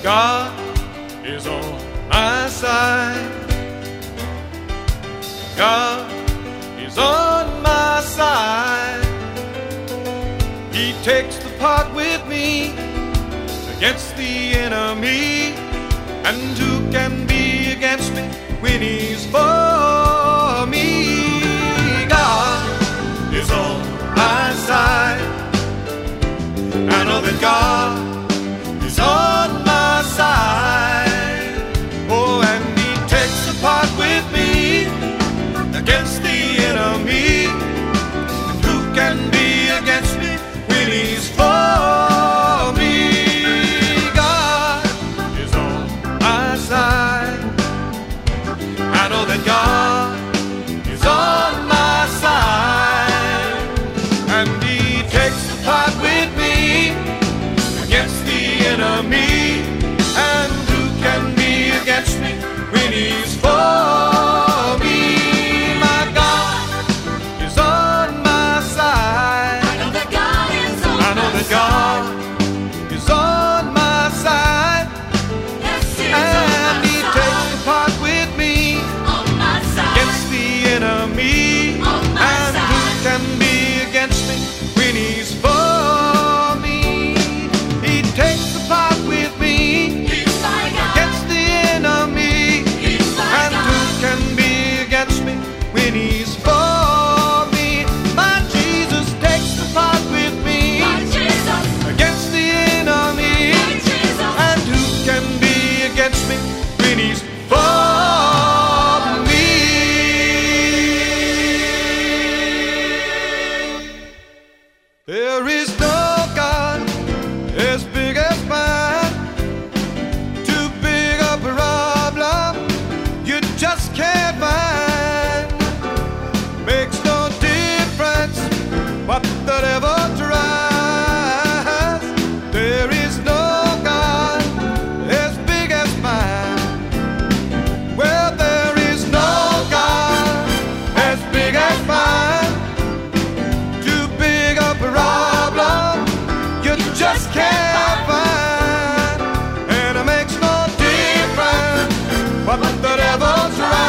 God is on my side. God is on my side. He takes the part with me against the enemy. And who can be against me when he's for me? God is on my side. I know that God is on my side. Oh, and he takes the part with me against the enemy. And who can be against me when he's for me? God is on my side. I know that God is on my side. And he takes the part with me against the enemy. And who can be against me when he's for me? My God is on my side. I know that God is on I know that God is on my side. Yes, he's And he on takes the part with me my side. against the enemy. On my And who side. can be against me when he's for me? He takes the part with me He's my God. against the enemy. He's my And who God. can be against me when he's for me? My Jesus takes the part with me My Jesus, against the enemy. my Jesus. And who can be against me when he's for me? There is no God as big as mine. Too big a problem you just can't find. Makes no difference what the devil tries. There is no God as big as mine. Well, there is no God as big as mine. Too big a problem you just can't find. And it makes no difference what the devil tries.